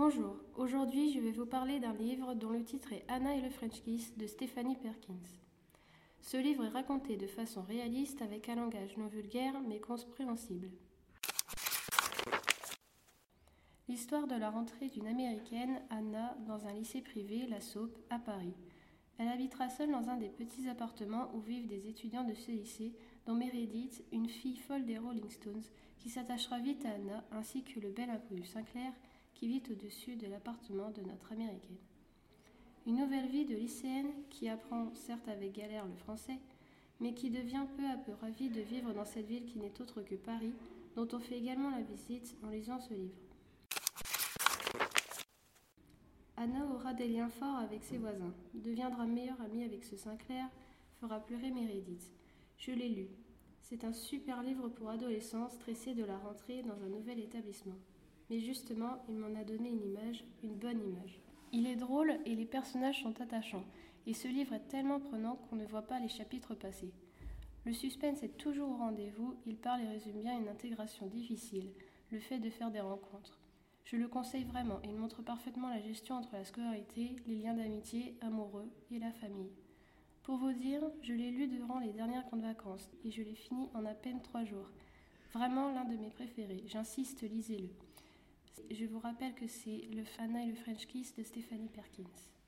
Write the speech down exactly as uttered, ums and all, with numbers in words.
Bonjour, aujourd'hui je vais vous parler d'un livre dont le titre est Anna et le French Kiss de Stephanie Perkins. Ce livre est raconté de façon réaliste avec un langage non vulgaire mais compréhensible. L'histoire de la rentrée d'une américaine, Anna, dans un lycée privé, la Soap, à Paris. Elle habitera seule dans un des petits appartements où vivent des étudiants de ce lycée, dont Meredith, une fille folle des Rolling Stones, qui s'attachera vite à Anna, ainsi que le bel inconnu Sinclair, qui vit au-dessus de l'appartement de notre américaine. Une nouvelle vie de lycéenne qui apprend, certes avec galère, le français, mais qui devient peu à peu ravie de vivre dans cette ville qui n'est autre que Paris, dont on fait également la visite en lisant ce livre. Anna aura des liens forts avec ses voisins, deviendra meilleure amie avec ce Sinclair, fera pleurer Meredith. Je l'ai lu. C'est un super livre pour adolescents stressés de la rentrée dans un nouvel établissement. Mais justement, il m'en a donné une image, une bonne image. Il est drôle et les personnages sont attachants, et ce livre est tellement prenant qu'on ne voit pas les chapitres passer. Le suspense est toujours au rendez-vous, il parle et résume bien une intégration difficile, le fait de faire des rencontres. Je le conseille vraiment, il montre parfaitement la gestion entre la scolarité, les liens d'amitié, amoureux et la famille. Pour vous dire, je l'ai lu durant les dernières grandes vacances et je l'ai fini en à peine trois jours. Vraiment l'un de mes préférés, j'insiste, lisez-le. Je vous rappelle que c'est le Anna et le French Kiss de Stephanie Perkins.